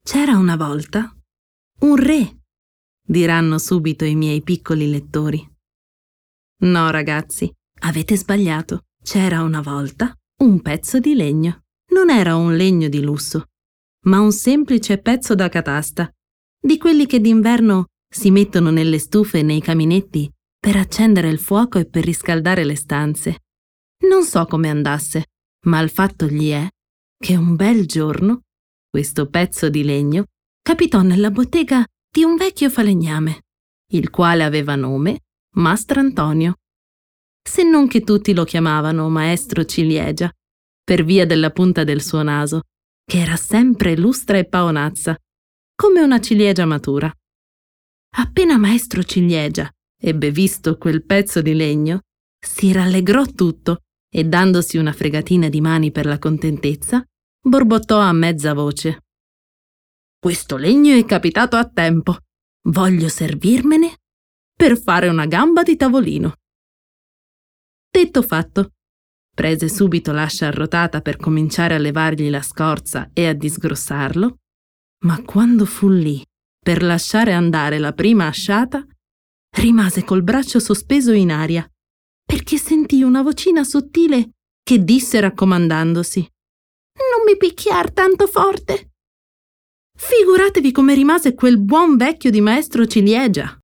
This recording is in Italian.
C'era una volta un re, diranno subito i miei piccoli lettori. No, ragazzi, avete sbagliato. C'era una volta un pezzo di legno. Non era un legno di lusso, ma un semplice pezzo da catasta, di quelli che d'inverno si mettono nelle stufe e nei caminetti per accendere il fuoco e per riscaldare le stanze. Non so come andasse, ma il fatto gli è che un bel giorno questo pezzo di legno capitò nella bottega di un vecchio falegname, il quale aveva nome Mastrantonio, se non che tutti lo chiamavano Maestro Ciliegia, per via della punta del suo naso, che era sempre lustra e paonazza, come una ciliegia matura. Appena Maestro Ciliegia ebbe visto quel pezzo di legno, si rallegrò tutto e, dandosi una fregatina di mani per la contentezza, borbottò a mezza voce: «Questo legno è capitato a tempo. Voglio servirmene per fare una gamba di tavolino». Detto fatto. Prese subito l'ascia arrotata per cominciare a levargli la scorza e a disgrossarlo, ma quando fu lì per lasciare andare la prima asciata, rimase col braccio sospeso in aria, perché sentì una vocina sottile che disse raccomandandosi: «Non mi picchiar tanto forte». Figuratevi come rimase quel buon vecchio di Maestro Ciliegia.